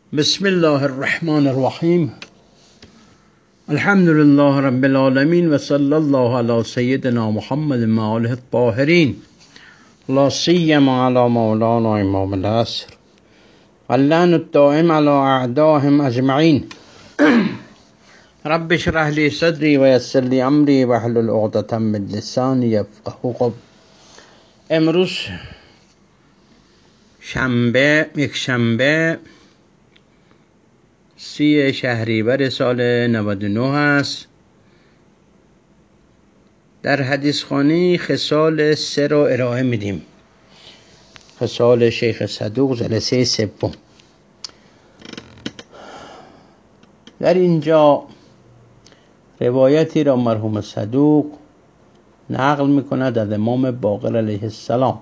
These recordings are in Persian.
بسم الله الرحمن الرحیم. الحمد لله رب العالمین و صلی الله علی سیدنا محمد و آله الطاهرین، لا سیما علی مولانا امام العصر واللعن الدائم علی اعدائهم اجمعین. رب اشرح لی صدری و یسر لی امری واحلل عقدة من لسانی یفقهوا قولی. امروز یک شنبه 30 شهریور سال 99 است. در حدیث خانه خصال 3 را ارائه میدیم. خصال شیخ صدوق جلسه 3. در اینجا روایتی را مرحوم صدوق نقل میکند از امام باقر علیه السلام.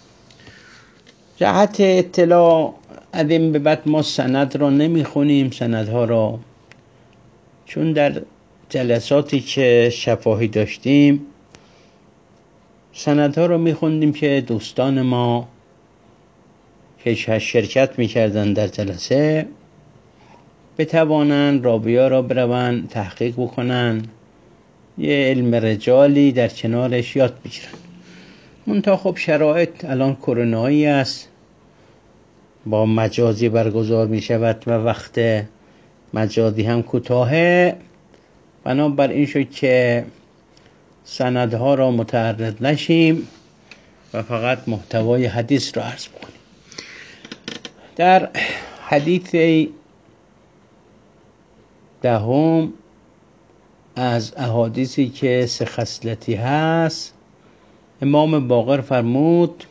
جهت اطلاع از این به بعد ما سند را نمیخونیم، سندها را، چون در جلساتی که شفاهی داشتیم سندها را میخوندیم که دوستان ما که شرکت میکردن در جلسه بتوانند راویا را بروند تحقیق بکنن، یه علم رجالی در کنارش یاد بگیرن. منتها خب شرایط الان کرونایی است، با مجازی برگزار می شود و وقت مجازی هم کوتاهه، بنابر این شد که سندها را متعرض نشیم و فقط محتوای حدیث را عرض کنیم. در حدیث 10 از احادیثی که 3 خصلتی هست، امام باقر فرمود: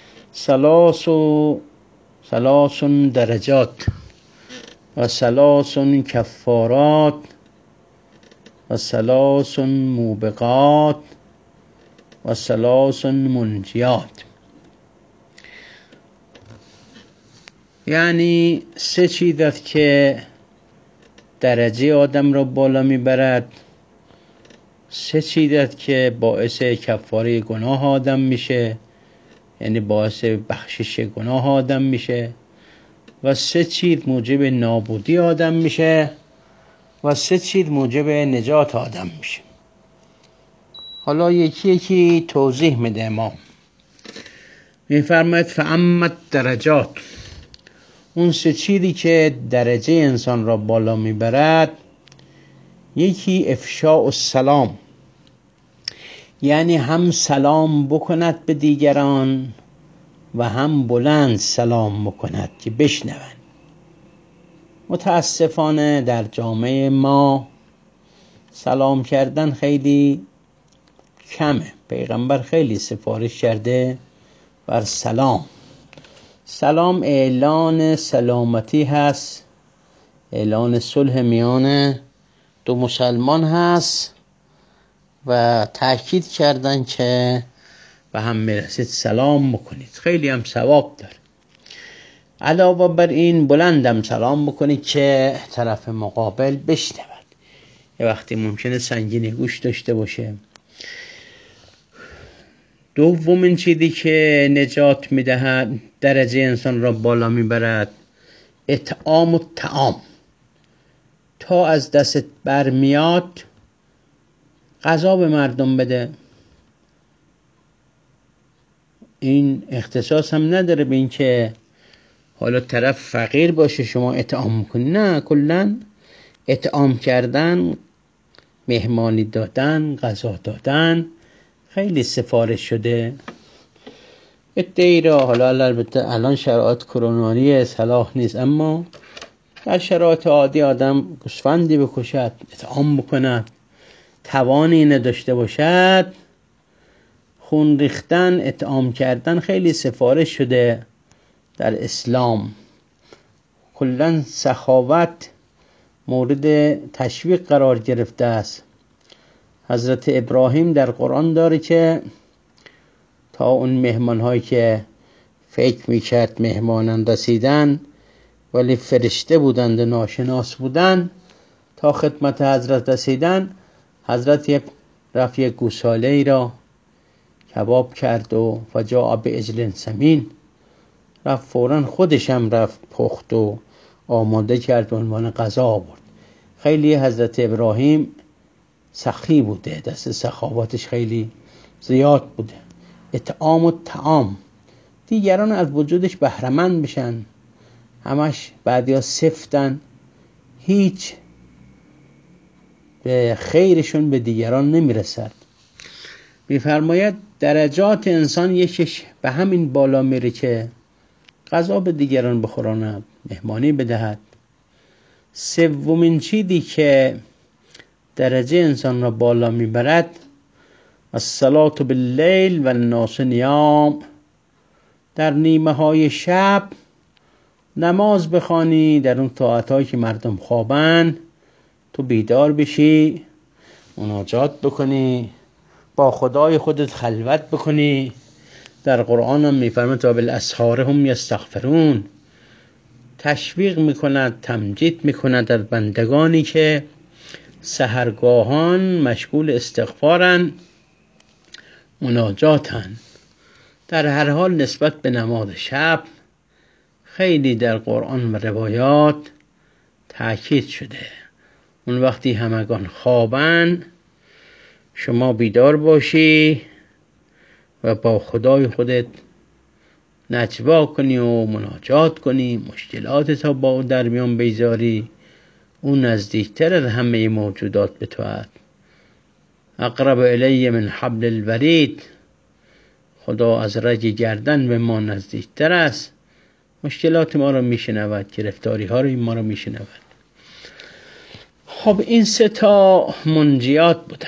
ثلاث درجات و 3 کفارات و 3 موبقات و 3 منجیات. یعنی 3 چیز است که درجه آدم را بالا میبرد، 3 چیز است که باعث کفاره گناه آدم میشه، یعنی باعث بخشش گناه آدم میشه، و 3 چیز موجب نابودی آدم میشه و 3 چیز موجب نجات آدم میشه. حالا یکی یکی توضیح میده امام. میفرماید فاما درجات، اون 3 چیزی که درجه انسان را بالا میبرد، یکی افشاء السلام، یعنی هم سلام بکند به دیگران و هم بلند سلام بکند که بشنوند. متاسفانه در جامعه ما سلام کردن خیلی کمه. پیغمبر خیلی سفارش کرده بر سلام. سلام اعلان سلامتی هست، اعلان صلح میان 2 مسلمان هست و تأکید کردن که به هم میرسید سلام بکنید، خیلی هم ثواب داره. علاوه بر این بلندم سلام بکنید که طرف مقابل بشنود. یه وقتی ممکنه سنگین گوش داشته باشه. دومین چیزی که نجات میدهد، درجه انسان را بالا میبرد، اطعام الطعام. تا از دستت برمیاد غذا به مردم بده. این اختصاص هم نداره به این که حالا طرف فقیر باشه شما اطعام کنی، نه، کلن اطعام کردن، مهمانی دادن، غذا دادن خیلی سفارش شده. ادعی را حالا البته الان شرایط کرونایی صلاح نیست، اما در شرایط عادی آدم گوسفندی بکشد، اطعام بکند، توانی نداشته باشد، خون ریختن، اطعام کردن خیلی سفارش شده در اسلام. کلاً سخاوت مورد تشویق قرار گرفته است. حضرت ابراهیم در قرآن داره که تا اون مهمان هایی که فکر میکرد مهمانان رسیدن ولی فرشته بودند و ناشناس بودند، تا خدمت حضرت رسیدن، حضرت رفت یک گوساله ای را کباب کرد و فجاء بعجل سمین، رفت فوراً خودشم رفت پخت و آماده کرد به عنوان غذا آورد. خیلی حضرت ابراهیم سخی بوده، دست سخاوتش خیلی زیاد بوده. اطعام و طعام، دیگران از وجودش بهره‌مند بشن. همش بعدیا سفتن، هیچ به خیرشون به دیگران نمیرسد. میفرماید درجات انسان یکیش به همین بالا میره که غذا به دیگران بخوراند، مهمانی بدهد. سومین چیزی که درجه انسان را بالا میبرد الصلاة باللیل و الناس نیام، در نیمه های شب نماز بخوانی، در اون طاعتهایی که مردم خوابن تو بیدار بشی، مناجات بکنی، با خدای خودت خلوت بکنی. در قرآن هم میفرماید تا بالاسحار هم یستغفرون، تشویق میکند، تمجید میکند در بندگانی که سحرگاهان مشغول استغفارن، مناجاتن. در هر حال نسبت به نماز شب خیلی در قرآن و روایات تأکید شده. اون وقتی همگان خوابن شما بیدار باشی و با خدای خودت نجوا کنی و مناجات کنی، مشکلاتت با او در میان بیزاری. اون نزدیکتر از همه موجودات به تو است. اقرب الی من حبل الورید، خدا از رگ گردن به ما نزدیکتر است. مشکلات ما رو میشنود، گرفتاری ها رو ما رو میشنود. خب این 3 منجیات بودن.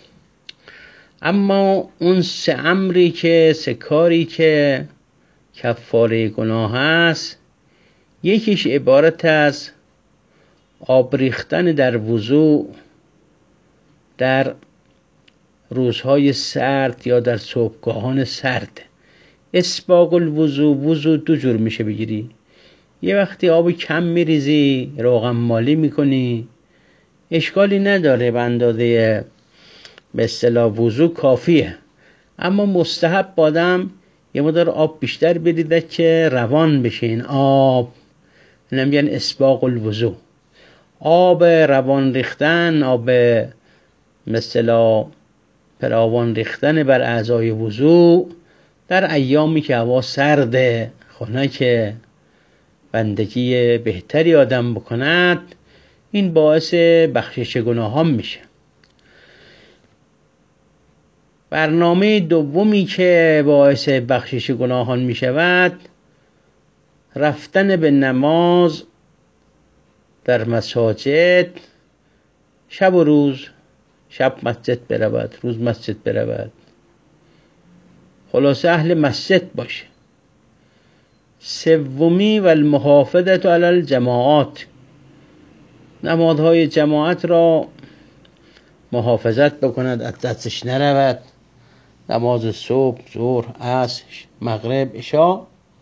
اما اون 3 امری که 3 کاری که کفاره گناه است، یکیش عبارت از آب ریختن در وضو در روزهای سرد یا در صبحگاهان سرد. اسباغ الوضو، وضو 2 جور میشه بگیری. یه وقتی آب کم میریزی، روغن مالی میکنی، اشکالی نداره، به اندازه به اصطلاح وضو کافیه. اما مستحب بادم یه مقدار آب بیشتر بریزه که روان بشه این آب. نمیگن اسباغ الوضو، آب روان ریختن، آب مثلا فراوان ریختن بر اعضای وضو در ایامی که هوا سرده، خنک، بندگی بهتری آدم بکند، این باعث بخشش گناهان میشه. برنامه دومی که باعث بخشش گناهان میشود رفتن به نماز در مساجد، شب و روز، شب مسجد برود، روز مسجد برود، خلاصه اهل مسجد باشه. سومی و المحافظت علی الجماعات، نمازهای جماعت را محافظت بکند، از دستش نرود. نماز صبح، ظهر، عصر، مغرب، عشاء،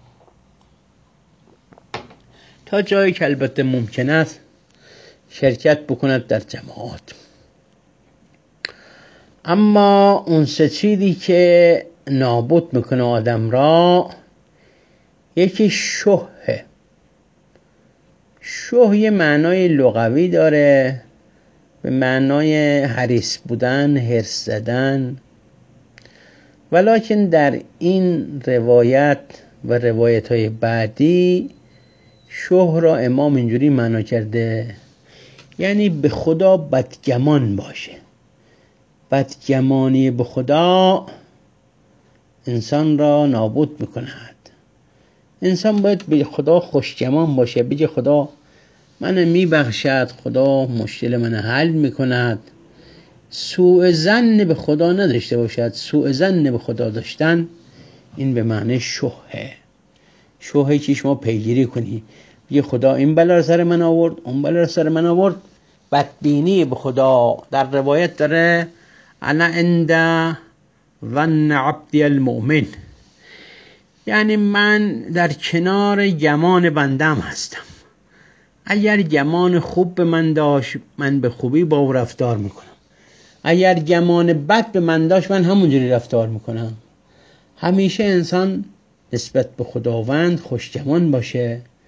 تا جایی که البته ممکن است شرکت بکند در جماعات. اما اون 3 چیزی که نابود میکنه آدم را، یکی شهه. شه یه معنای لغوی داره، به معنای حریص بودن، حرص زدن، ولکن در این روایت و روایت های بعدی شه را امام اینجوری معنا کرده، یعنی به خدا بدگمان باشه. بدگمانی به خدا انسان را نابود میکند. انسان باید به خدا خوشگمان باشه، بگه خدا من میبخشد، خدا مشکل من حل میکند. سوء ظن به خدا نداشته باشد. سوء ظن به خدا داشتن این به معنی شهه. شهه که شما پیگیری کنی، بگه خدا این بلا سر من آورد، اون بلا سر من آورد. بدبینی به خدا در روایت داره انا عند ظن عبدی المؤمن، یعنی من در کنار گمان بندم هستم. اگر گمان خوب به من داشت، من به خوبی با او رفتار میکنم. اگر گمان بد به من داشت، من همونجوری رفتار میکنم. همیشه انسان نسبت به خداوند خوشگمان باشه،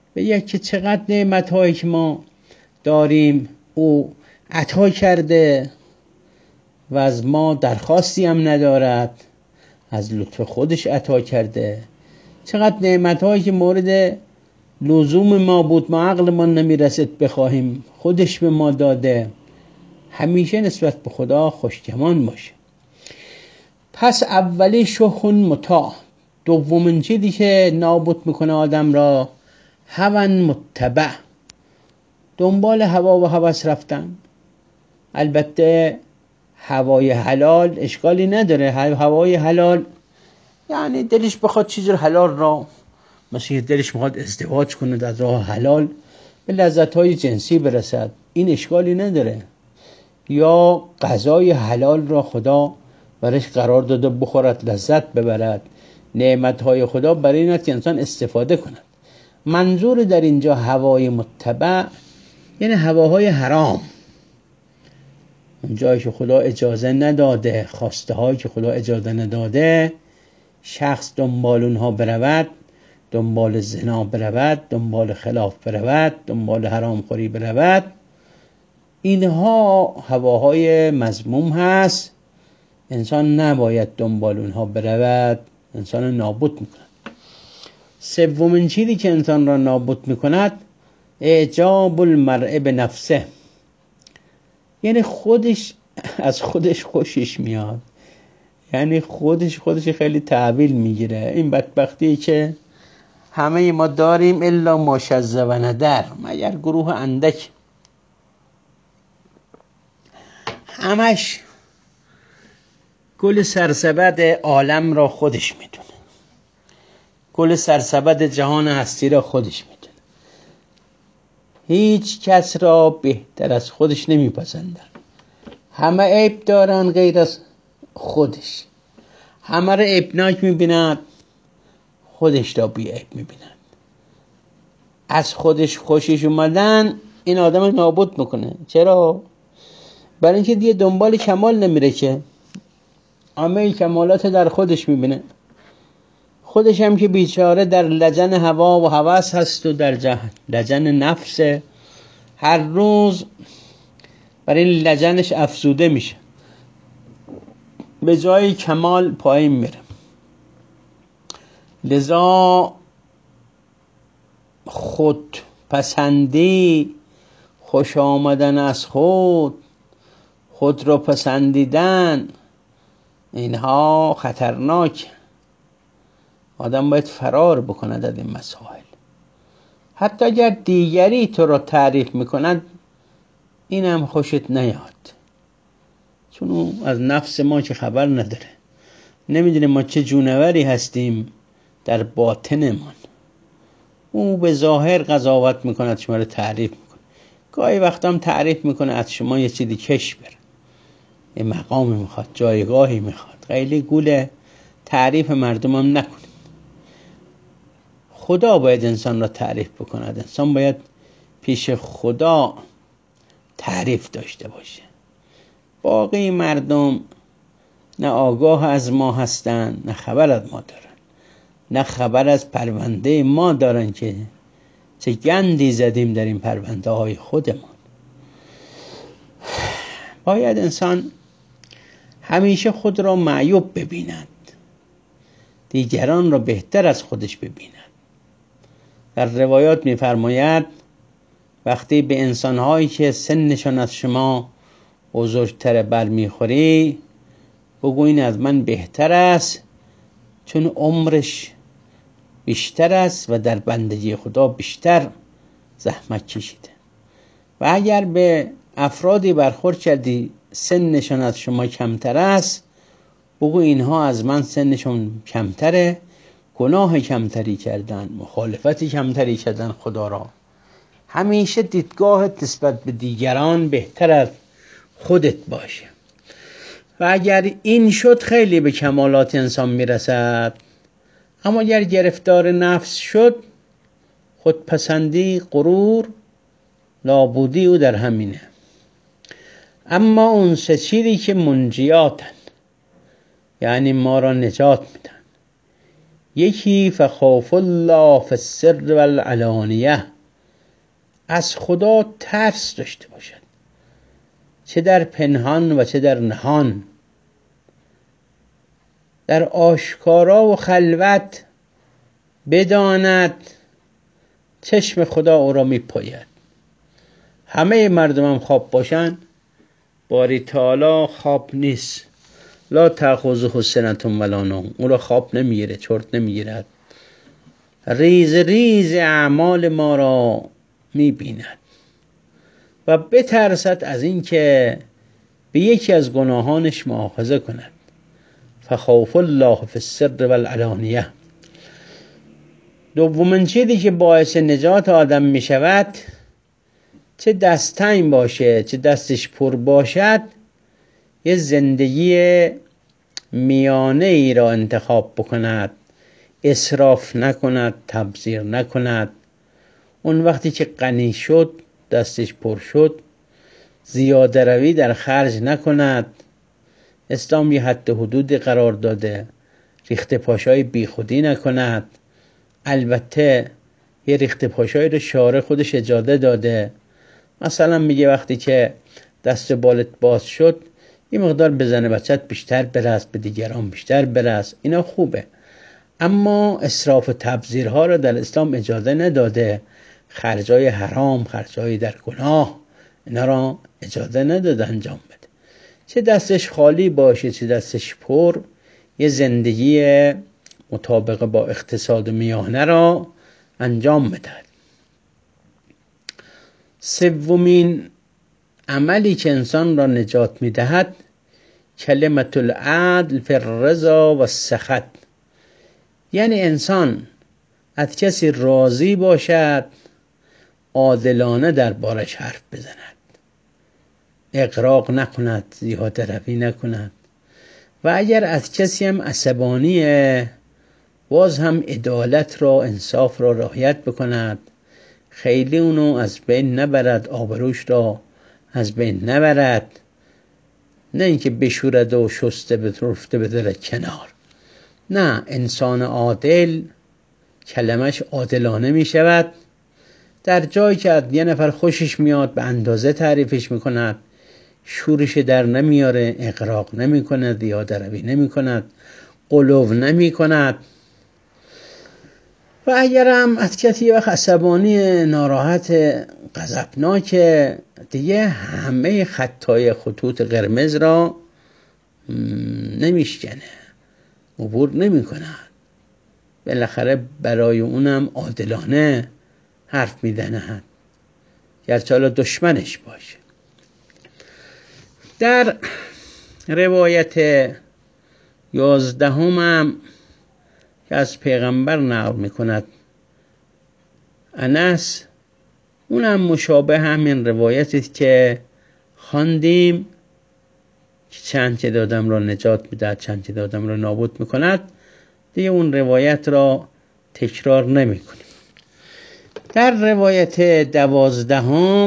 بگه که چقدر نعمت‌هایی که ما داریم او عطا کرده و از ما درخواستی هم ندارد، از لطف خودش عطا کرده. چقدر نعمت‌هایی که مورد لزوم ما بود، ما عقلمان نمیرسید بخواهیم، خودش به ما داده. همیشه نسبت به خدا خوشگمان باشه. پس اولی شخون مطاع، دومین چیزی که نابود میکنه آدم را هون متبع، دنبال هوا و هوس رفتن. البته هوای حلال اشکالی نداره، هوای حلال یعنی دلش بخواد چیز حلال را، مثل دلش میخواد ازدواج کنه در راه حلال به لذت‌های جنسی برسد، این اشکالی نداره. یا غذای حلال را خدا برش قرار داده بخورد، لذت ببرد. نعمت‌های خدا برای این است که انسان استفاده کند. منظور در اینجا هوای متبع یعنی هواهای حرام، اون جایی که خدا اجازه نداده، خواسته هایی که خدا اجازه نداده، شخص دنبال اونها برود، دنبال زنا برود، دنبال خلاف برود، دنبال حرام خوری برود، اینها هواهای مذموم هست. انسان نباید دنبال اونها برود، انسان نابود میکند. سومین چیزی که انسان را نابود میکند اعجاب المرء به نفسه، یعنی خودش از خودش خوشش میاد، یعنی خودش خیلی تحویل میگیره. این بدبختی که همه ما داریم الا ما شذ و ندر، مگر گروه اندک همش گل سرسبد عالم را خودش میدونه، گل سرسبد جهان هستی را خودش میدونه. هیچ کس را بهتر از خودش نمیپسندن، همه عیب دارن غیر از خودش، همه را عیبناک میبینن، خودش را بی عیب میبینن. از خودش خوشش اومدن این آدم نابود میکنه. چرا؟ برای اینکه دیگه دنبال کمال نمیره، که همه کمالات در خودش میبینه. خودش هم که بیچاره در لجن هوا و هوس هست و در لجن نفس، هر روز برای این لجنش افزوده میشه، به جای کمال پایین میره. لذا خود پسندی، خوش آمدن از خود را پسندیدن، اینها خطرناک. آدم باید فرار بکند از این مسائل. حتی اگر دیگری تو را تعریف میکند این هم خوشت نیاد، چون او از نفس ما چه خبر نداره، نمیدونه ما چه جونوری هستیم در باطنمان. او به ظاهر قضاوت میکند، شما رو تعریف میکنه، گاهی وقتا هم تعریف میکنه از شما یه چیزی کش بره، یه مقامی میخواد، جایگاهی میخواد. خیلی گول تعریف مردم هم نکنید. خدا باید انسان را تعریف بکند، انسان باید پیش خدا تعریف داشته باشه. باقی مردم نه آگاه از ما هستن، نه خبر از ما دارن، نه خبر از پرونده ما دارن که چه گندی زدیم در این پرونده های خودمان. باید انسان همیشه خود را معیوب ببیند، دیگران را بهتر از خودش ببیند. در روایات می‌فرماید وقتی به انسان‌هایی که سنشان از شما بزرگتر برمیخوری، بگو این از من بهتر است، چون عمرش بیشتر است و در بندگی خدا بیشتر زحمت کشیده. و اگر به افرادی برخورد کردی سنشان از شما کمتر است، بگو اینها از من سنشون کمتره، گناه کمتری کردن، مخالفتی کمتری کردن خدا را. همیشه دیدگاهت نسبت به دیگران بهتر از خودت باشه. و اگر این شد خیلی به کمالات انسان میرسد. اما اگر گرفتار نفس شد، خودپسندی، غرور، نابودی او در همینه. اما اون سه چیزی که منجیاتن، یعنی ما را نجات میدن، یکی فخوف الله فی السر و العلانیه، از خدا ترس داشته باشد چه در پنهان و چه در نهان، در آشکارا و خلوت بداند چشم خدا او را میپاید. همه مردم هم خواب باشن، باری تعالی خواب نیست. لا تأخذه سنة ولا نوم، او را خواب نمیگیره، چرت نمیگیرد. ریز ریز اعمال ما را میبیند و بترسد از این که به یکی از گناهانش مؤاخذه کند. فخوف الله فی السر و العلانیه. دومین چیزی که باعث نجات آدم می شود، چه دستنگ باشه چه دستش پر باشد، یه زندگی میانه ای را انتخاب بکند، اسراف نکند، تبذیر نکند. اون وقتی که غنی شد، دستش پر شد، زیاده روی در خرج نکند. اسلام یه حد حدود قرار داده، ریخت پاشای بی خودی نکند. البته یه ریخت پاشایی رو شارع خودش اجازه داده، مثلا میگه وقتی که دست بالت باز شد یه مقدار به زن بچت بیشتر برس، به دیگران بیشتر برس، اینا خوبه. اما اسراف و تبذیرها رو در اسلام اجازه نداده. خرجای حرام، خرجای در گناه، اینا را اجازه نداده انجام بده. چه دستش خالی باشه چه دستش پر، یه زندگی مطابق با اقتصاد و میانه را انجام بده. سومین عملی که انسان را نجات میدهد، کلمت العدل فی الرضا و السخط، یعنی انسان از کسی راضی باشد، عادلانه دربارش حرف بزند، اغراق نکند، زیاده روی نکند. و اگر از کسی هم عصبانیه، باز هم عدالت را، انصاف را رعایت بکند، خیلی اونو از بین نبرد، آبروش را از بین نبرد، نه اینکه بشورد و شسته رفته بدره کنار. نه، انسان عادل کلمش عادلانه می شود. در جایی که از یه نفر خوشش میاد به اندازه تعریفش میکند، شورش در نمیاره، اغراق نمی کند، زیاده روی نمی کند، غلو نمی کند. و اگر هم از کسی یه وقت عصبانی، ناراحت، غضبناک، دیگه همه خطای خطوط قرمز را نمیشکنه، عبور نمی کند. بالاخره برای اونم عادلانه حرف میزند، گرچه حالا دشمنش باشه. در روایت 11 که از پیغمبر نقل میکند انس، اونم مشابه همین روایتی که خواندیم که چند تعداد آدم را نجات میدهد، چند تعداد آدم را نابود میکند، دیگه اون روایت را تکرار نمیکنیم. در روایت 12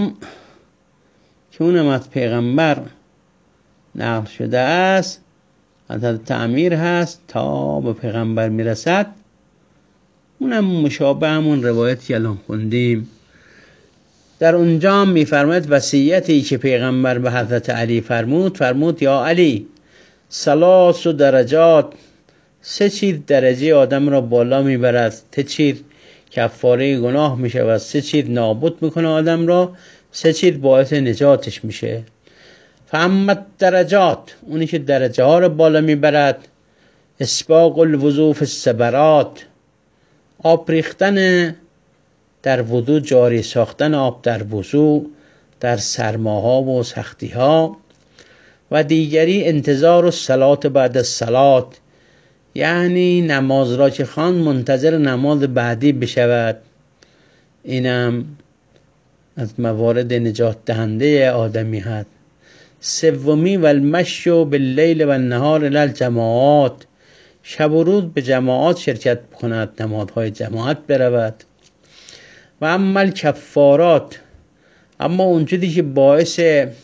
که اونم از پیغمبر نقل شده است، حضرت امیر هست تا به پیغمبر میرسد، اونم مشابه همون روایتی که الان خوندیم. در اونجا میفرماید وصیتی که پیغمبر به حضرت علی فرمود یا علی، 3 درجات، 3 چیز درجه آدم را بالا میبرد، 3 چیز کفاره گناه میشه و 3 چیز نابود میکنه آدم را، 3 چیز باعث نجاتش میشه. فاما درجات، اونی که درجه ها رو بالا میبرد، اسباغ الوضوء فی السبرات، آب ریختن در وضو، جاری ساختن آب در وضو در سرماها و سختی ها. و دیگری انتظار الصلاة بعد الصلاة، یعنی نماز را که خواند منتظر نماز بعدی بشود. اینم از موارد نجات دهنده آدمی هست. سومی و المشی باللیل و النهار الی الجماعات، شب و روز به جماعات شرکت کند، نمازهای جماعت برود. و اما الکفارات، اما اون چیزی که باعث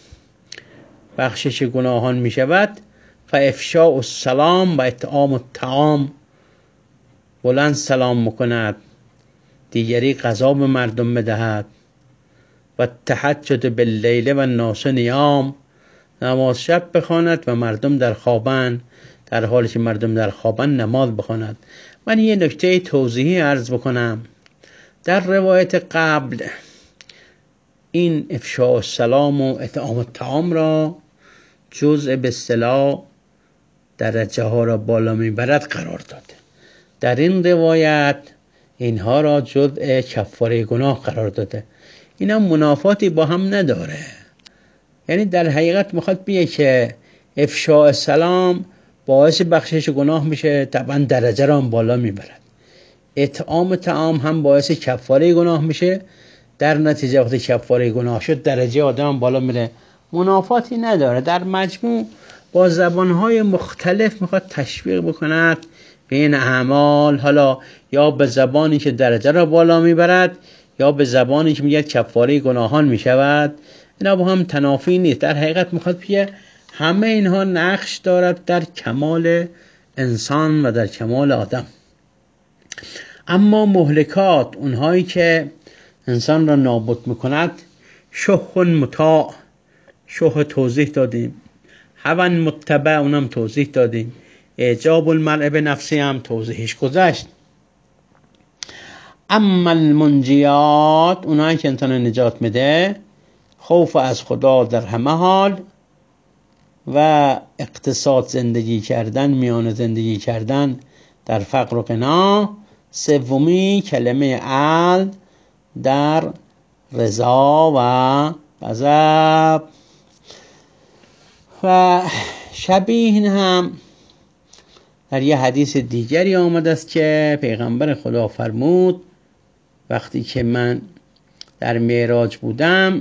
بخشش گناهان می شود، فافشاء السلام و اطعام الطعام، بلند سلام میکند، دیگری غذا به مردم بدهد. و تهجد باللیل و الناس نیام، نماز شب بخواند و مردم در خوابند، در حالی که مردم در خوابند نماز بخواند. من یه نکته توضیحی عرض بکنم. در روایت قبل این افشاء السلام و اطعام الطعام را جزء به اصطلاح درجه ها را بالا میبرد قرار داده. در این روایت اینها را جزء کفاره گناه قرار داده. اینا منافاتی با هم نداره. یعنی در حقیقت میخواد بگه که افشاء السلام باعث بخشش گناه میشه، طبعا درجه را هم بالا میبرد. اطعام طعام هم باعث کفاره گناه میشه، در نتیجه وقتی کفاره گناه شد درجه آدم بالا میره. منافاتی نداره. در مجموع با زبانهای مختلف میخواد تشویق بکند بین اعمال، حالا یا به زبانی که درجه را بالا میبرد یا به زبانی که میگه کفاره گناهان میشود. اینا با هم تنافی نیست. در حقیقت میخواد بگه همه اینها نقش دارد در کمال انسان و در کمال آدم. اما مهلکات، اونهایی که انسان را نابود میکند، شح مطاع، شح توضیح دادیم، هوى متبع اونم توضیح دادیم، اعجاب المرء به نفسی هم توضیحش گذشت. اما المنجیات، اونهایی که انسان نجات میده، خوف از خدا در همه حال و اقتصاد زندگی کردن، میان زندگی کردن در فقر و غنا. سومی کلمه عدل در رضا و غضب. و شبیه این هم در یه حدیث دیگری آمده است که پیغمبر خدا فرمود وقتی که من در معراج بودم،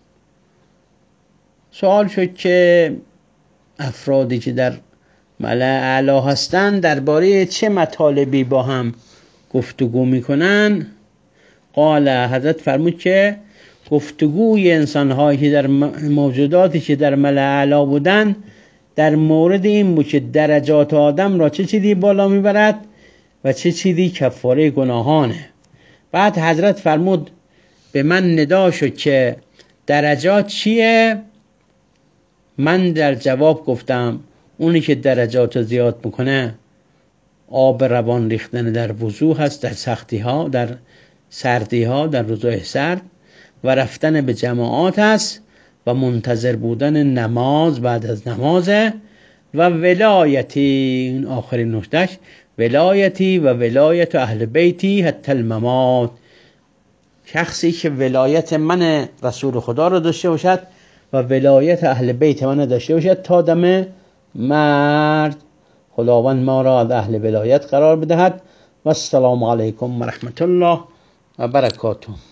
سوال شد که افرادی که در ملأ اعلی هستند درباره چه مطالبی با هم گفتگو میکنن. قال، حضرت فرمود که گفتگوی انسان‌هایی که در موجوداتی که در ملأ اعلی بودن در مورد این بود که درجات آدم را چه چیزی بالا میبرد و چه چیزی کفاره گناهانه. بعد حضرت فرمود به من ندا شد که درجات چیه؟ من در جواب گفتم اونی که درجات زیاد میکنه آب روان ریختن در وضو هست، در سختی ها، در سردی ها، در روزهای سرد، و رفتن به جماعات هست و منتظر بودن نماز بعد از نمازه، و ولایتی، این آخرین نکتهش، ولایتی و ولایت اهل بیتی حتی الممات. شخصی که ولایت من رسول خدا رو داشته باشد و ولایت اهل بیت من داشته باشد تا دم مرد. خداوند ما را از اهل ولایت قرار بدهد. و السلام علیکم و رحمت الله و برکاته.